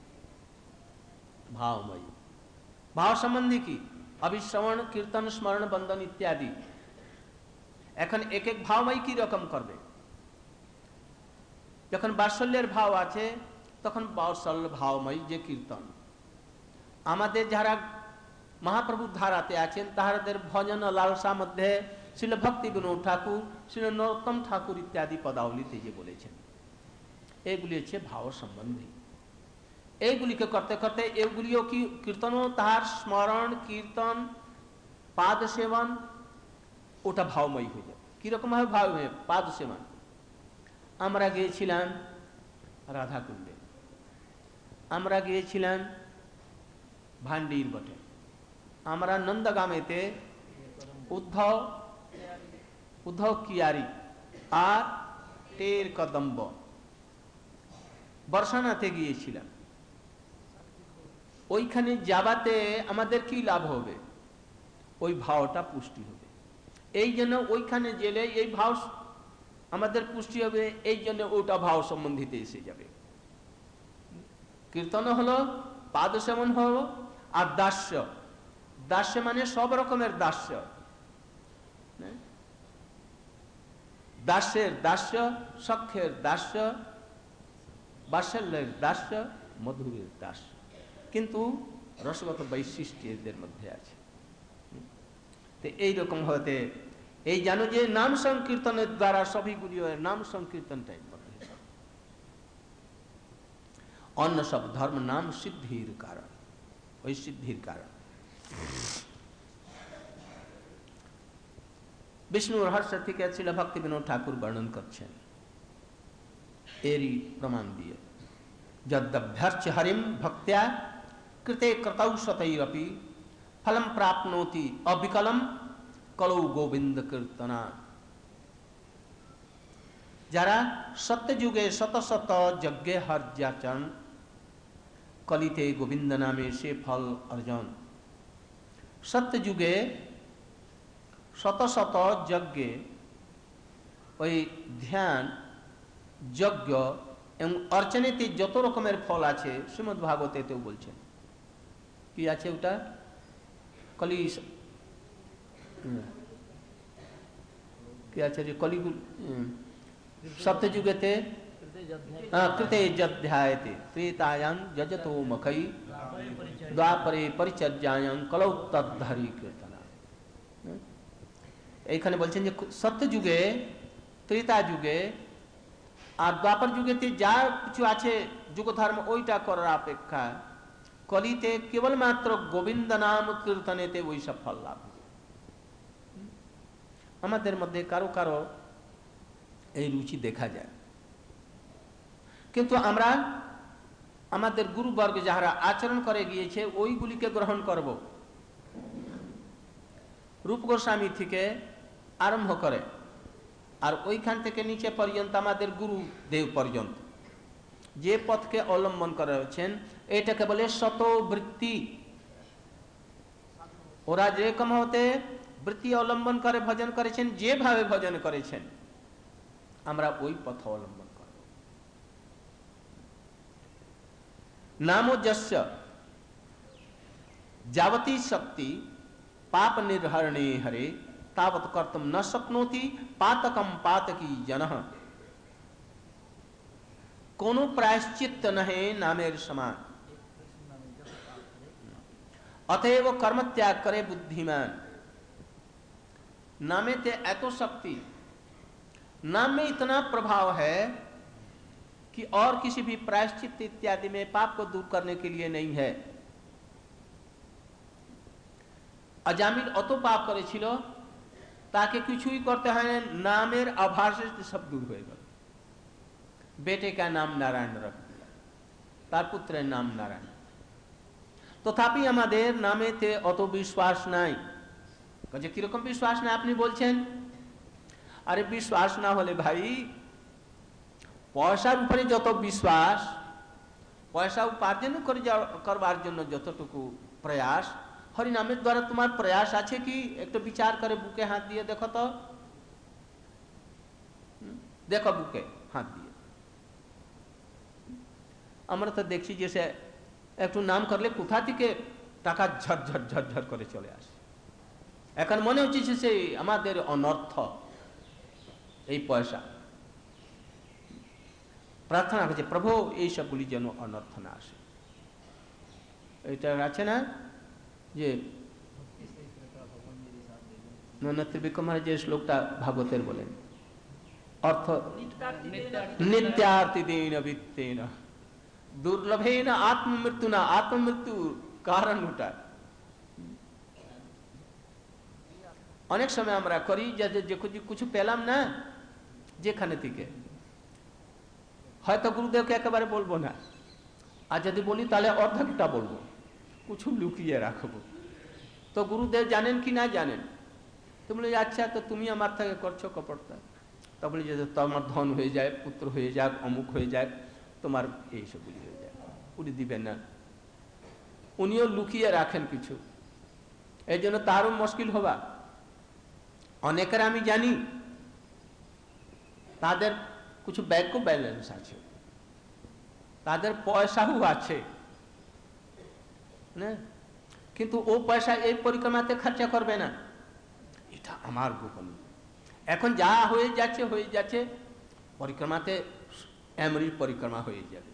ভাবময়ী। ভাব সম্বন্ধী কি? অবিশ্রবণ, কীর্তন, স্মরণ, বন্দন ইত্যাদি। এখন এক এক ভাবময়ী কি রকম করবে? যখন বাৎসল্যের ভাব আছে তখন বাৎসল্য ভাবময়ী যে কীর্তন। আমাদের যারা মহাপ্রভুর ধারাতে আছেন তাহাদের ভজন লালসা মধ্যে শ্রীল ভক্তি বিনোদ ঠাকুর, শ্রীল নরোত্তম ঠাকুর ইত্যাদি পদাবলিতে যে বলেছেন, এগুলি হচ্ছে ভাব সম্বন্ধী। এইগুলিকে করতে করতে এগুলিও কি কীর্তনও তাহার স্মরণ, কীর্তন, পাদ সেবন, ওটা ভাবময়ী হয়ে যাবে। কিরকম ভাবে ভাব হয়ে? পাদ সেবন। আমরা গিয়েছিলাম রাধাকুণ্ডে, আমরা গিয়েছিলাম ভান্ডির বটে, আমরা নন্দগামেতে উদ্ধব উদ্ধব কিয়ারি আর টের কদম্ব বর্ষানাতে গিয়েছিলাম। ওইখানে যাবাতে আমাদের কি লাভ হবে? ওই ভাবটা পুষ্টি হবে। এই জন্য ওইখানে গেলে এই ভাব আমাদের পুষ্টি হবে, এই জন্য ওটা ভাব সম্বন্ধিত এসে যাবে। কীর্তন হলো, পাদ সেবন হলো, আর দাস্য। দাস্য মানে সব রকমের দাস্য। দাস্যের দাস্য, সখ্যের দাস্য, বাৎসল্যের দাস্য, মধুরের দাস্য। কিন্তু রসগত বৈশিষ্ট্য এদের মধ্যে আছে। তো এইরকম হতে এই জানো যে নাম সংকীর্তনের দ্বারা সবইগুলি নাম সংকীর্তনটাই অন্য সব ধর্ম নাম সিদ্ধির কারণ, ওই সিদ্ধির কারণ। বিষ্ণু রহস্য থেকে শ্রীল ভক্তি বিনোদ ঠাকুর বর্ণন করছেন এরই প্রমাণ দিয়ে। যদ্যভ্যর্চ্য হরিম ভক্ত্যা কৃতে কৃতৌ শতৈরপি ফলম প্রাপ্নোতি অবিকলম কলৌ গোবিন্দ কীর্তনা। যারা সত্যযুগে শত শত যজ্ঞে হর্যাচরণ, কলিতে গোবিন্দ নামে সে ফল অর্জন। সত্যযুগে শত শত যজ্ঞে ওই ধ্যান, যজ্ঞ এবং অর্চনেতে যত রকমের ফল আছে শ্রীমদ্ ভাগবতেও বলছেন। কি আছে ওটা? কলি কি আছে যে কলিগুল সত্যযুগেতে কৃতে যধ্যায়তে ত্রেতায়াং যজতো মখৈ দ্বাপরে পরিচর্যায়াং কলৌ তদ্ধরি কীর্তনা। এইখানে বলছেন যে সত্যযুগে, ত্রেতা যুগে আর দ্বাপর যুগেতে যা কিছু আছে যুগ ধর্ম, ওইটা করার অপেক্ষা কলিতে কেবলমাত্র গোবিন্দ নাম কীর্তনেতে ওই সব ফল লাভ। আমাদের মধ্যে কারো কারো এই রুচি দেখা যায়, কিন্তু আমরা আমাদের গুরুবর্গ যাহারা আচরণ করে গিয়েছে ওইগুলিকে গ্রহণ করব। রূপ গোস্বামী থেকে আরম্ভ করে আর ওইখান থেকে নিচে পর্যন্ত আমাদের গুরুদেব পর্যন্ত যে পথকে অবলম্বন করেছেন এটাকে বলে শতবৃত্তি। ওরা যেরকম হতে বৃত্তি অবলম্বন করে ভজন করেছেন, যেভাবে ভজন করেছেন আমরা ওই পথ অবলম্বন করব। নামো যস্য যাবতী শক্তি পাপ নির্হরণে হরে तावत कर्तुम न शक्नोति पातकम पातकी जनः। कोनो प्रायश्चित नहे नामेर समान, अतएव कर्म त्याग करे बुद्धिमान। नामे ते एतो शक्ति, नाम में इतना प्रभाव है कि और किसी भी प्रायश्चित इत्यादि में पाप को दूर करने के लिए नहीं है। अजामिल अतो पाप करेছিল ताके কিছুই করতে হয় না, नामेर आभास से सब दूर हो गया। बेटे का नाम नारायण रख दिया, তার পুত্রের নাম নারায়ণ। তথাপি আমাদের নামেতে অত বিশ্বাস নাই। যে কিরকম বিশ্বাস নাই আপনি বলছেন? আরে বিশ্বাস না হলে ভাই, পয়সার উপরে যত বিশ্বাস, পয়সা উপার্জন করে করবার জন্য যতটুকু প্রয়াস, হরিনামের দ্বারা তোমার প্রয়াস আছে কি? একটু বিচার করে বুকে হাত দিয়ে দেখো তো, দেখো বুকে হাত দিয়ে। আমরা তো দেখছি যে সে একটু নাম করলে কোথা থেকে টাকা ঝরঝর ঝরঝর করে চলে আসে। এখন মনে হচ্ছে যে সেই আমাদের অনর্থ এই পয়সা। প্রার্থনা করছে প্রভু এইসবগুলি যেন অনর্থ না আসে। এটা আছে না যে ত্রিবিক্রম যে শ্লোকটা ভাগবতের বলেন, অর্থ নিত্যার্থিদেন বিত্তেন দুর্লভেন আত্মমৃত্যু না, আত্মমৃত্যুর কারণ ওটা। অনেক সময় আমরা করি যে কিছু পেলাম না যেখানে থেকে, হয়তো গুরুদেবকে একেবারে বলবো না, আর যদি বলি তাহলে অর্ধেকটা বলবো, কিছু লুকিয়ে রাখবো। তো গুরুদেব জানেন কি না জানেন? তো বলে আচ্ছা, তো তুমি আমার থেকে করছো কপটতা। তা বলি যে তোমার ধন হয়ে যায়, পুত্র হয়ে যাক, অমুক হয়ে যাক, তোমার এইসবগুলি হয়ে যায়, উনি দিবেন না। উনিও লুকিয়ে রাখেন কিছু, এই জন্য তারও মুশকিল হবা। অনেকের আমি জানি তাদের কিছু ব্যাংক ব্যালেন্স আছে, তাদের পয়সাও আছে, কিন্তু ও পয়সা এই পরিক্রমাতে খরচা করবে না। এটা আমার গোপন। এখন যা হয়ে যাচ্ছে হয়ে যাচ্ছে, পরিক্রমাতে এমরির পরিক্রমা হয়ে যাবে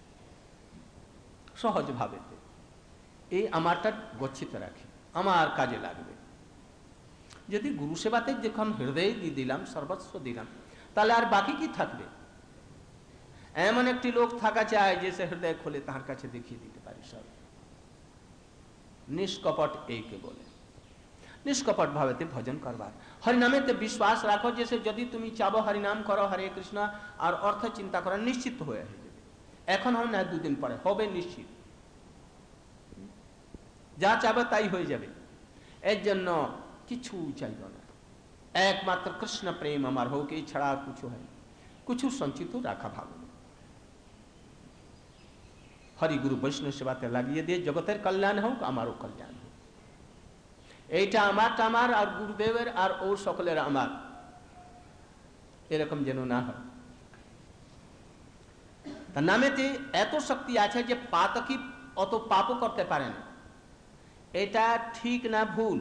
সহজভাবে। এই আমারটা গচ্ছিত রাখি, আমার কাজে লাগবে। যদি গুরু সেবাতে যখন হৃদয় দিয়ে দিলাম, সর্বস্ব দিলাম, তাহলে আর বাকি কি থাকবে? এমন একটি লোক থাকা চায় যে সে হৃদয় খুলে তার কাছে দেখিয়ে দিতে পারে সব। নিষ্কপট এইকে বলে, নিষ্কপট ভাবেতে ভজন করবার। হরিনামেতে বিশ্বাস রাখো যে যদি তুমি চাবো হরিনাম করো, হরে কৃষ্ণ, আর অর্থ চিন্তা করা নিশ্চিত হয়ে যাবে। এখন হয় না, দুদিন পরে হবে নিশ্চিত। যা চাবে তাই হয়ে যাবে। এর জন্য কিছু চাইব না, একমাত্র কৃষ্ণ প্রেম আমার হোক, এই ছাড়া কিছু হয়, কিছু সঞ্চিত রাখা ভালো। হরি গুরু বৈষ্ণব সেবাতে লাগিয়ে দিয়ে জগতের কল্যাণ হোক, আমারও কল্যাণ হোক। এইটা আমারটা আমার, আর গুরুদেবের আর ওর সকলের আমার, এরকম যেন না হয়। তার নামেতে এত শক্তি আছে যে পাতকি অত পাপও করতে পারে না। এটা ঠিক না ভুল?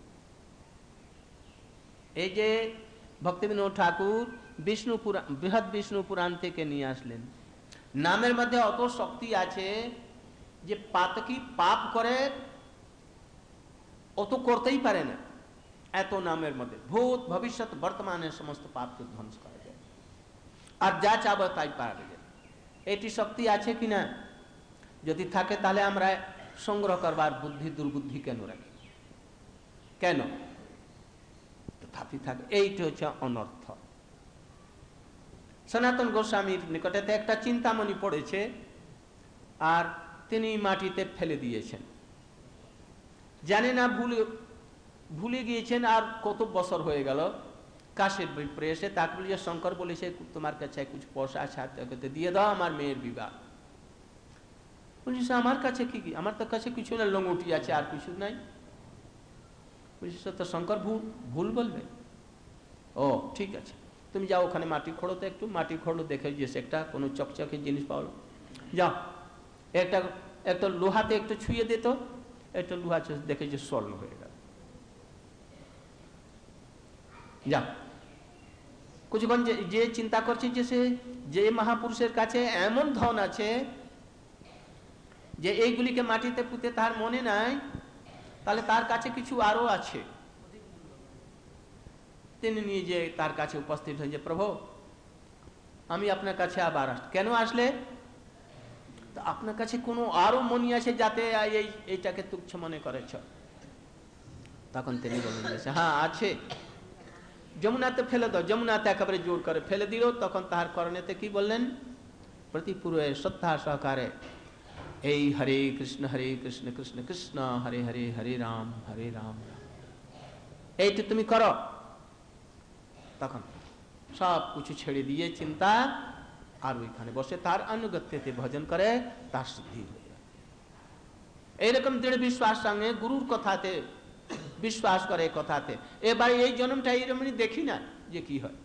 এই যে ভক্তিবিনোদ ঠাকুর বিষ্ণু পুরাণ, বৃহৎ বিষ্ণু পুরাণ থেকে নিয়ে আসলেন, নামের মধ্যে অত শক্তি আছে যে পাতকি পাপ করে অত করতেই পারে না। এত নামের মধ্যে ভূত ভবিষ্যৎ বর্তমানের সমস্ত পাপকে ধ্বংস করা যায়, আর যা চাবো তাই পারা যায়। এটি শক্তি আছে কিনা? যদি থাকে তাহলে আমরা সংগ্রহ করবার বুদ্ধি দুর্বুদ্ধি কেন রাখি? কেন? তথাপি থাকে, এইটি হচ্ছে অনর্থ। সনাতন গোস্বামীর নিকটেতে একটা চিন্তামণি পড়েছে, আর তিনি মাটিতে ফেলে দিয়েছেন, জানে না, ভুলে ভুলে গিয়েছেন। আর কত বছর হয়ে গেল, কাশের বিপ্রে এসে তাকে বলি, শঙ্কর বলেছে তোমার কাছে কিছু পয়সা আছে, দিয়ে দাও, আমার মেয়ের বিবাহ। বলছিস আমার কাছে কি? আমার তো কাছে কিছু না, লঙ্গুটি আছে, আর কিছু নাই। বলছিস তো শঙ্কর ভুল ভুল বলবে? ও ঠিক আছে, তুমি যাও ওখানে মাটি খোঁড়ো, তো একটু মাটি খোঁড়ো, দেখে যে একটা কোনো চকচকে জিনিস পাওয়া, যাও একটা একটা লোহাতে একটু ছুঁয়ে দিত, একটা লোহা দেখে যে স্বর্ণ হয়ে গেল। যাও। কিছুক্ষণ যে চিন্তা করছে যে সে যে মহাপুরুষের কাছে এমন ধন আছে যে এইগুলিকে মাটিতে পুঁতে তার মনে নাই, তাহলে তার কাছে কিছু আরো আছে। তিনি নিয়ে যে তার কাছে উপস্থিত হয়ে যে প্রভু আমি আপনার কাছে আবার আস। কেন আসলে? আপনার কাছে কোনো আরো মনি আছে যাতে এই এইটাকে তুচ্ছ মনে করেছ? তখন তিনি বললেন যে হ্যাঁ আছে, যমুনাতে ফেলে দাও। যমুনাতে একেবারে জোর করে ফেলে দিল। তখন তাহার করণেতে কি বললেন? প্রতিপুরে শ্রদ্ধা সহকারে এই হরে কৃষ্ণ হরে কৃষ্ণ কৃষ্ণ কৃষ্ণ হরে হরে হরে রাম হরে রাম, এইটা তুমি করো, তখন সব কিছু ছেড়ে দিয়ে চিন্তা আর ওইখানে বসে তার আনুগত্যতে ভজন করে, তার সিদ্ধি হয়ে যায়। এইরকম দৃঢ় বিশ্বাস সঙ্গে গুরুর কথাতে বিশ্বাস করে, কথাতে এবার এই জন্মটা এইরকম দেখি না যে কি হয়,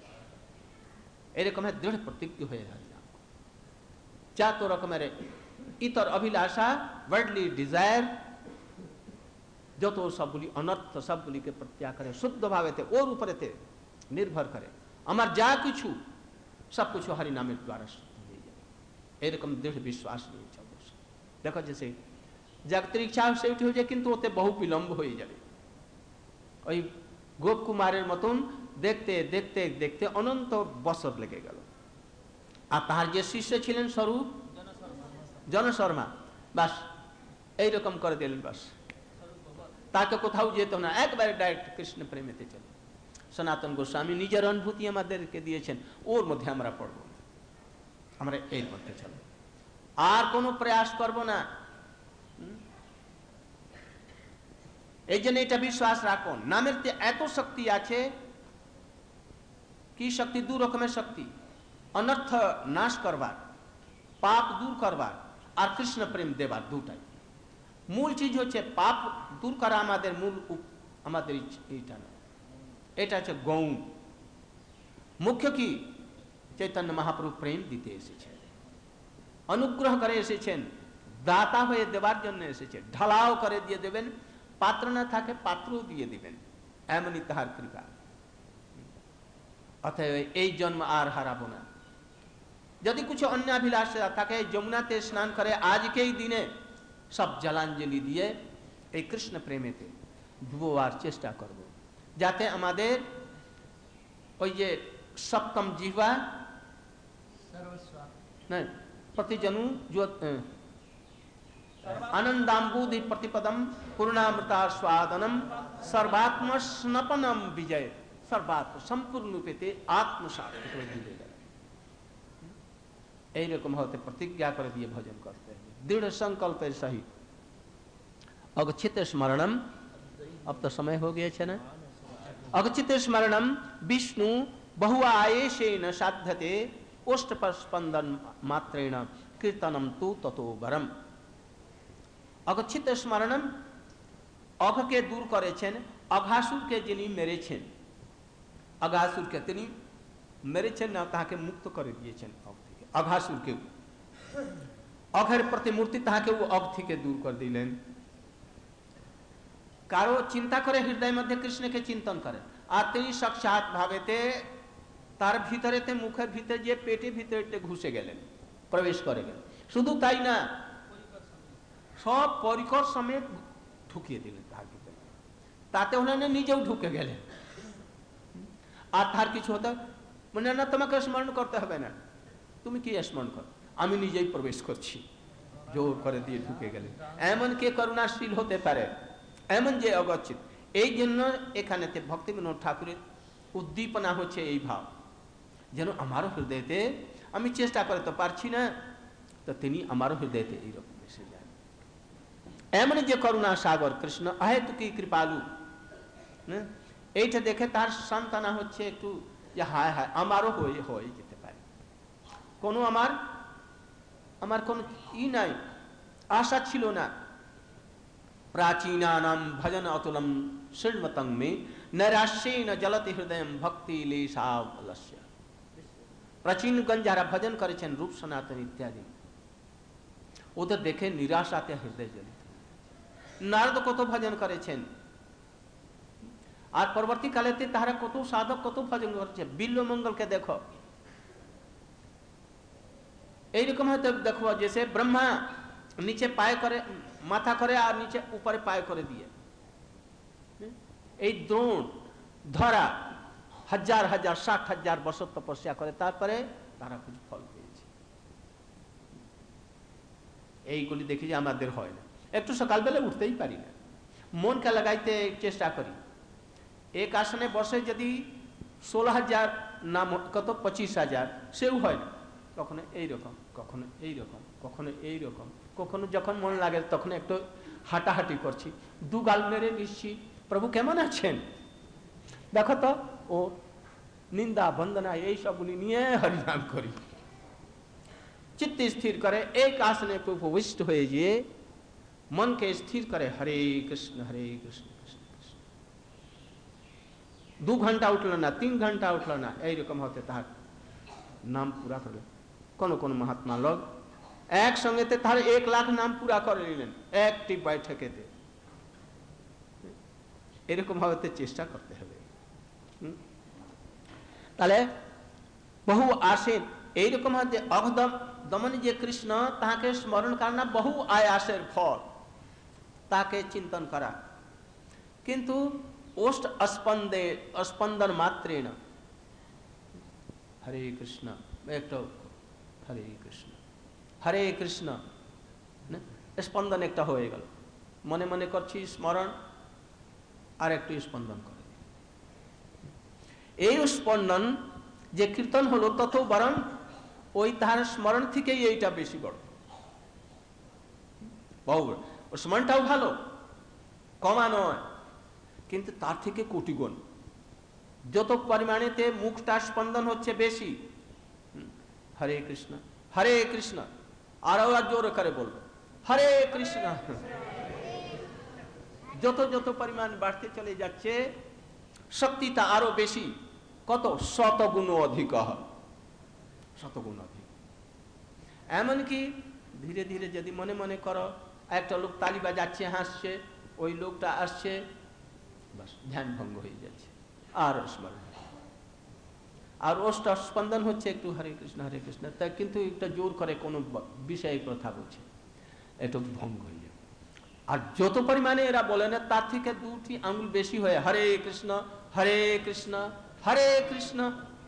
এরকম দৃঢ় প্রতিজ্ঞ হয়ে যায়। যত রকমের ইতর অভিলাষা, ওয়ার্ল্ডলি ডিজায়ার, যত সবগুলি অনর্থ সবগুলিকে প্রত্যাগ করে শুদ্ধ ভাবেতে ওর উপরেতে নির্ভর করে, আমার যা কিছু সব কিছু হরি নামের দ্বারা শুদ্ধ হয়ে যাবে, এরকম দৃঢ় বিশ্বাস নিয়ে চলবে। দেখো যে সেই জাগতিক ইচ্ছা সেইটি হয়ে যায়, কিন্তু ওতে বহু বিলম্ব হয়ে যাবে। ওই গোপ কুমারের মতন দেখতে দেখতে দেখতে অনন্ত বছর লেগে গেল। আর তাহার যে শিষ্য ছিলেন স্বরূপ জনশর্মা, বাস এইরকম করে দিলেন, বাস তাকে কোথাও যেত না, একবারে ডাইরেক্ট কৃষ্ণ প্রেমেতে চলে। সনাতন গোস্বামী নিজের অনুভূতি আমাদেরকে দিয়েছেন, ওর মধ্যে আমরা পড়ব, আমরা এর মধ্যে চলব, আর কোনো প্রয়াস করব না। এই জন্য এটা বিশ্বাস রাখুন, নামের এত শক্তি আছে। কি শক্তি? দু রকমের শক্তি, অনর্থ নাশ করবার, পাপ দূর করবার, আর কৃষ্ণ প্রেম দেবার, দুটাই। মূল চিজ হচ্ছে পাপ দূর করা, আমাদের মূল আমাদের এইটা না, এটা হচ্ছে গৌণ। মুখ্য কি? চৈতন্য মহাপ্রভু প্রেম দিতে এসেছেন, অনুগ্রহ করে এসেছেন, দাতা হয়ে দেবার জন্য এসেছেন, ঢালাও করে দিয়ে দেবেন, পাত্র না থাকে পাত্র দিয়ে দিবেন, এমনই তাহার কৃপা। অতএব এই জন্ম আর হারাবো না। যদি কিছু অন্যাভিলাষ থাকে, যমুনাতে স্নান করে আজকেই দিনে সব জলাঞ্জলি দিয়ে এই কৃষ্ণ প্রেমেতে ডুবোবার চেষ্টা করব, যাতে আমাদের ওই যে সপ্তম জিহ্বা প্রতিজনু আনন্দাম্বুধি প্রতিপদম পূর্ণামৃতা স্বাদনম সর্বাত্ম স্নপনম বিজয়, সর্বাত্ম সম্পূর্ণ পেতে আত্মসাৎ দিলে গেল। এইরকম হতে প্রতিজ্ঞা করে দিয়ে ভজন করতে হবে দৃঢ় संकल्पेर सहित। अगचित स्मरणम, अब तो समय हो गया है ना। अगचित स्मरणम विष्णु बहुआयेशेन साध्यते, ओष्ठस्पंदन मात्रेण कीर्तनम तु ततो वरम। अगचित स्मरणम, अघ के दूर करेছেন, अघासुर के যিনি মেরেছেন, अघासुर के তিনি মেরেছেন না, তাকে মুক্ত করে দিয়েছেন অঘ থেকে। अघासुर के অঘের প্রতিমূর্তি তাহাকে অঘ থেকে দূর করে দিলেন। কারো চিন্তা করে হৃদয়ের মধ্যে কৃষ্ণকে চিন্তন করেন, আর তিনি সাক্ষাৎ ভাবেতে তার ভিতরেতে, মুখের ভিতরে যে পেটের ভিতরে ঘুষে গেলেন, প্রবেশ করে গেলেন। শুধু তাই না, সব পরিকর সমেত ঢুকিয়ে দিলেন তার ভিতরে, তাতে ওনারা নিজেও ঢুকে গেলেন। আর তার কিছু হতো মানে না, তোমাকে স্মরণ করতে হবে না, তুমি কি স্মরণ করো, আমি নিজেই প্রবেশ করছি, জোর করে দিয়ে ঢুকে গেলেন। এমন কে করুণাশীল হতে পারে, এমন যে অগচ্ছিত। এই জন্য এখানেতে ভক্তি বিনোদ ঠাকুরের উদ্দীপনা হচ্ছে এই ভাব, যেন আমারও হৃদয়তে, আমি চেষ্টা করে তো পারছি না, তো তিনি আমারও হৃদয়তে এইরকম এসে যান। এমন যে করুণা সাগর কৃষ্ণ, অহেতুকি কৃপালু। এইটা দেখে তার সান্ত্বনা হচ্ছে একটু, যে হায় হায় আমারও হয়ে হয়ে যেতে পারে, কোনো আমার আমার কোন ই নাই, আশা ছিল না। প্রাচীনানাম ভজন অতুলম শৃण्वतं মে নৈরাশ্যেন জলতি হৃদয়ম ভক্তি লেশাবলস্য। প্রাচীনগণ যারা ভজন করেছেন, রূপ সনাতন ইত্যাদি, ওদের দেখে নিরাশাতে হৃদয় জ্বলিত। নারদ কত ভজন করেছেন, আর পরবর্তীকালেতে তারা কত সাধক কত ভজন করেছে। বিল্বমঙ্গলকে দেখো, এইরকম হয়তো দেখো, जैसे ब्रह्मा नीचे पाए करे, माथा करे, और नीचे ऊपर पाए करे दिए, এই দ্রোণ ধরা হাজার হাজার ষাট হাজার বছর তপস্যা করে, তারপরে তারা কিছু ফল পেয়েছে। এইগুলি দেখি যে আমাদের হয় না। একটু সকালবেলা উঠতেই পারি না, মনকে লাগাইতে চেষ্টা করি। এক আসনে বসে যদি ষোলো হাজার নাম কত পঁচিশ হাজার, সেও হয় না। কখনো এইরকম, কখনো এইরকম। কখনো এইরকম, কখনো যখন মন লাগে তখন একটু হাঁটাহাঁটি করছি, দু গাল মেরে নিচ্ছি, প্রভু কেমন আছেন দেখো তো। ও নিন্দা বন্দনা এই সবগুলি নিয়ে হরিনাম করি। চিত্ত স্থির করে এক আসনে উপবিষ্ট হয়ে গিয়ে মনকে স্থির করে হরে কৃষ্ণ হরে কৃষ্ণ কৃষ্ণ কৃষ্ণ। দু ঘন্টা উঠলো না, তিন ঘন্টা উঠলো না, এইরকম হতে তার নাম পুরা করলেন। কোন কোন মহাত্মা লোক একসঙ্গে তার এক লাখ নাম পুরা করে নিলেন একটি বৈঠকেতে। এরকম ভাবে চেষ্টা করতে হবে। তাহলে বহু আসেন এইরকম যে অঘদম দমন যে কৃষ্ণ তাকে স্মরণ করা বহু আয়াসের ফল, তাকে চিন্তন করা। কিন্তু ওষ্ঠ স্পন্দে স্পন্দন মাত্রেণ হরে কৃষ্ণ একটা হরে কৃষ্ণ হরে কৃষ্ণ স্পন্দন একটা হয়ে গেল, মনে মনে করছি স্মরণ আর একটু স্পন্দন করে। এই স্পন্দন যে কীর্তন হলো তত বরং ওই তার স্মরণ থেকেই এইটা বেশি বড়। বহু স্মরণটাও ভালো, কমা নয়, কিন্তু তার থেকে কোটি গুণ। যত পরিমাণেতে মুখটা স্পন্দন হচ্ছে বেশি, হরে কৃষ্ণ হরে কৃষ্ণ, আরো আর জোর করে বলবো হরে কৃষ্ণ, যত যত পরিমাণ বাড়তে চলে যাচ্ছে শক্তিটা আরো বেশি। কত? শতগুণ অধিক, শতগুণ অধিক। এমনকি ধীরে ধীরে যদি মনে মনে করো একটা লোক তালি বাজাচ্ছে হাসছে, ওই লোকটা আসছে, বাস ধ্যান ভঙ্গ হয়ে যাচ্ছে, আর স্মরণ আর ওষ্টা স্পন্দন হচ্ছে একটু হরে কৃষ্ণ হরে কৃষ্ণ, তা কিন্তু একটা জোর করে কোনো বিষয়ে কথা বলছে, একটু ভঙ্গ হয়ে যাবে। আর যত পরিমাণে এরা বলে না তার থেকে দুটি আঙুল বেশি হয়ে হরে কৃষ্ণ হরে কৃষ্ণ হরে কৃষ্ণ,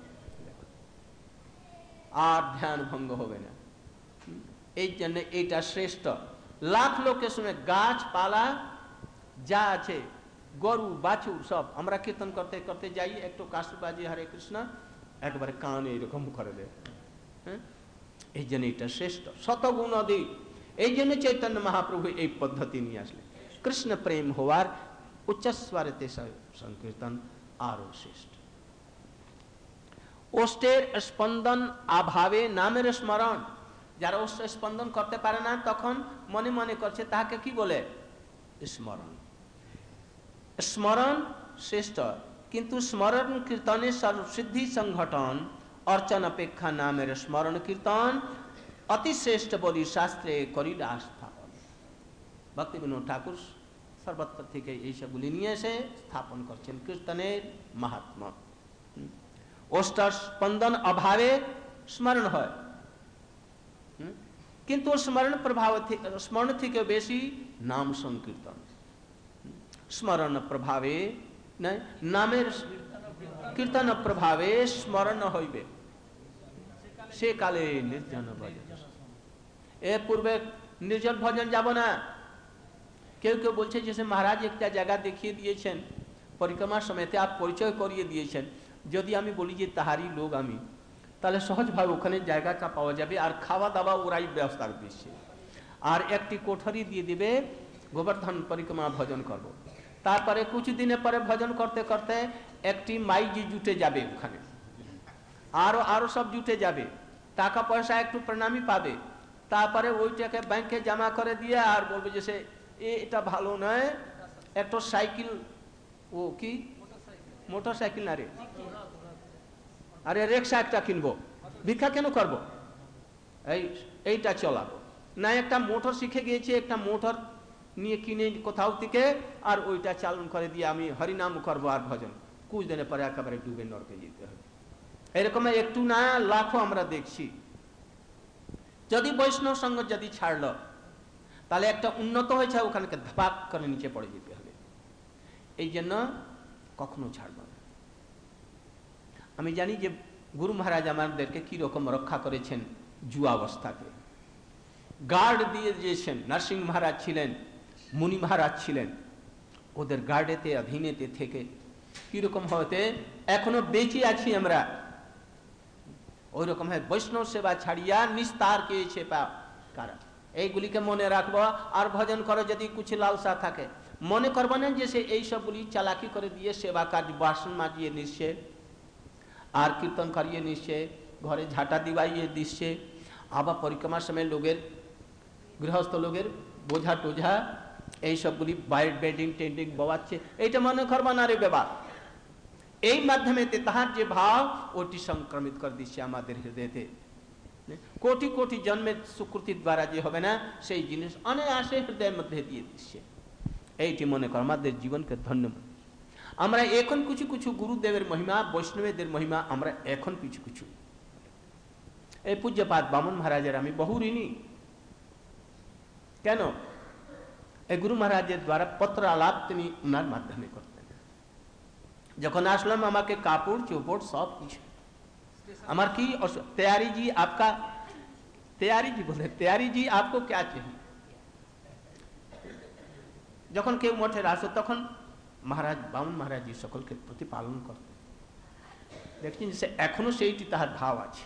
আর ধ্যান ভঙ্গ হবে না। এই জন্য এইটা শ্রেষ্ঠ। লাখ লোকের সময় গাছপালা যা আছে, গরু বাছুর সব, আমরা কীর্তন করতে করতে যাই, একটু কাশি বাজি হরে কৃষ্ণ একবারে কান এইরকম করে দেয়। হ্যাঁ, এই জন্য এটা শ্রেষ্ঠ, শতগুণ অধিক। এই জন্য চৈতন্য মহাপ্রভু এই পদ্ধতি নিয়ে আসলেন। কৃষ্ণ প্রেম হওয়ার উচ্চস্বরেতে সংকীর্তন আরো শ্রেষ্ঠ। ওষ্ঠের স্পন্দন অভাবে নামের স্মরণ, যারা ওষ্ঠ স্পন্দন করতে পারে না তখন মনে মনে করছে, তাহাকে কি বলে? স্মরণ। স্মরণ শ্রেষ্ঠ, কিন্তু স্মরণ কীর্তনের সর্বসিদ্ধি সংঘটন অর্চন অপেক্ষা নামের স্মরণ কীর্তন অতি শ্রেষ্ঠ বলি শাস্ত্রে করিলা স্থাপন। ভক্তিবিনোদ ঠাকুর সর্বত্র থেকে এইসবগুলি নিয়ে এসে স্থাপন করছেন কীর্তনের মাহাত্ম্য। ওষ্ঠ স্পন্দন অভাবে স্মরণ হয়, কিন্তু স্মরণ প্রভাব স্মরণ থেকে বেশি নাম সংকীর্তন। স্মরণ প্রভাবে নামের কীর্তন প্রভাবে স্মরণ হইবে, সে কালে নির্জন ভজন। এ পূর্বে নির্জন ভজন যাব না। কেউ কেউ বলছে যে মহারাজ একটা জায়গা দেখিয়ে দিয়েছেন, পরিক্রমার সময়তে আপ পরিচয় করিয়ে দিয়েছেন, যদি আমি বলি যে তাহারই লোক আমি, তাহলে সহজভাবে ওখানে জায়গাটা পাওয়া যাবে, আর খাওয়া দাওয়া ওরাই ব্যবস্থা দিচ্ছে, আর একটি কোঠরি দিয়ে দিবে, গোবর্ধন পরিক্রমা ভজন করব। তারপরে কিছু দিনের পরে ভজন করতে করতে একটি মাইজি জুটে যাবে ওখানে, আরো আরো সব জুটে যাবে, টাকা পয়সা একটু প্রণামী পাবে, তারপরে ওইটাকে ব্যাংকে জমা করে দিয়ে আর বলবে যে সে এটা ভালো নয়, একটা সাইকেল, ও কি মোটর সাইকেল না রে, আরে রিক্সা একটা কিনবো, ভিক্ষা কেন করবো, এই এইটা চলাবো না, একটা মোটর শিখে গিয়েছে, একটা মোটর নিয়ে কিনে কোথাও থেকে আর ওইটা চালন করে দিয়ে আমি হরিনাম করবো আর ভজন, কুছ দিনের পরে একেবারে ডুবে নরকে যেতে হবে। এরকম একটু না লাখো আমরা দেখছি। যদি বৈষ্ণব সঙ্গ যদি ছাড়লো, তাহলে একটা উন্নত হয়েছে, ওখানকে ধাপাক করে নিচে পড়ে যেতে হবে। এই জন্য কখনো ছাড়ব না। আমি জানি যে গুরু মহারাজ আমাদেরকে কি রকম রক্ষা করেছেন জুয়া অবস্থাতে, গার্ড দিয়ে দিয়েছেন। নরসিংহ মহারাজ ছিলেন, মুনি মহারাজ ছিলেন, ওদের গার্ডেতে অধীনেতে থেকে কিরকম হতে এখনো বেঁচে আছি আমরা। ওই রকম হয় বৈষ্ণব সেবা ছাড়িয়া নিস্তার পেয়েছে পা কারা। এইগুলিকে মনে রাখবো আর ভজন করে যদি কিছু লালসা থাকে মনে করবো না যে সে এই সবগুলি চালাকি করে দিয়ে সেবা কাজ বাসন মাজিয়ে নিচ্ছে আর কীর্তন করিয়ে নিচ্ছে, ঘরে ঝাঁটা দিবাইয়ে দিচ্ছে, আবার পরিক্রমার সময় লোকের গৃহস্থ লোকের বোঝা টোঝা এই সবগুলি বাইট বেডিং টেন্ডিং বওয়াচ্ছে, এইটা মনে করবো না রে ব্যাপার। এই মাধ্যমে তাহার যে ভাব ওটি সংক্রমিত করে দিচ্ছে আমাদের হৃদয়তে। কোটি কোটি জন্মের সুকৃতির দ্বারা যে হবে না সেই জিনিস অনায়াসে হৃদয়ের মধ্যে দিয়ে দিচ্ছে। এইটি মনে কর আমাদের জীবনকে ধন্য। আমরা এখন কিছু কিছু গুরুদেবের মহিমা বৈষ্ণবেদের মহিমা আমরা এখন কিছু কিছু এই পূজ্যপাদ বামন মহারাজের আমি বহু ঋণী। কেন? এই গুরু মহারাজের দ্বারা পত্র আলাপ তিনি উনার মাধ্যমে করতেন। যখন আসলাম আমাকে কাপড় চোপড় সব কিছু আমার কি तैयारी जी आपका तैयारी जी बोले तैयारी जी आपको क्या चाहिए। যখন কেউ মঠে আসে তখন মহারাজ বামন মহারাজ জি সকলকে প্রতিপালন করতেন। দেখছেন যে এখনো সেইটি তাহার ভাব আছে।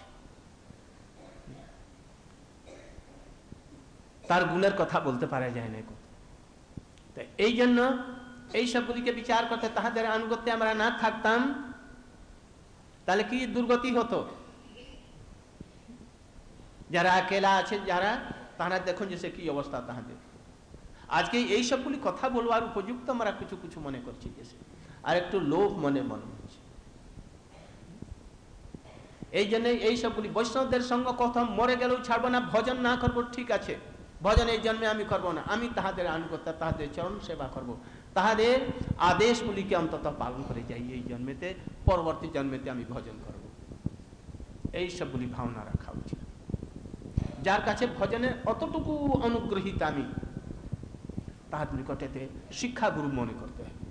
তার গুণের কথা বলতে পারা যায় না। তাই এই জন্য এই সবগুলিকে বিচার করতে তাহাদের আনুগত্যে আমরা না থাকতাম তাহলে কি দুর্গতি হতো। যারা একেলা আছে যারা তারা দেখুন যে কি অবস্থা তাহাদের। আজকে এই সবগুলি কথা বলবার উপযুক্ত আমরা কিছু কিছু মনে করছি যে আর একটু লোভ মনে মনে হচ্ছে। এই জন্য এই সবগুলি বৈষ্ণবদের সঙ্গ কথা মরে গেলেও ছাড়বো না, ভজন না করবো ঠিক আছে, ভজন এই জন্মে আমি করবো না, আমি তাহাদের আনুগত্য তাহাদের চরণ সেবা করব, তাহাদের আদেশগুলিকে অন্তত পালন করে যাই এই জন্মেতে, পরবর্তী জন্মেতে আমি ভজন করব। এই সবগুলি ভাবনা রাখা উচিত। যার কাছে ভজনের অতটুকু অনুগ্রহিত আমি তাহার নিকটেতে শিক্ষাগুরু মনে করতে হয়।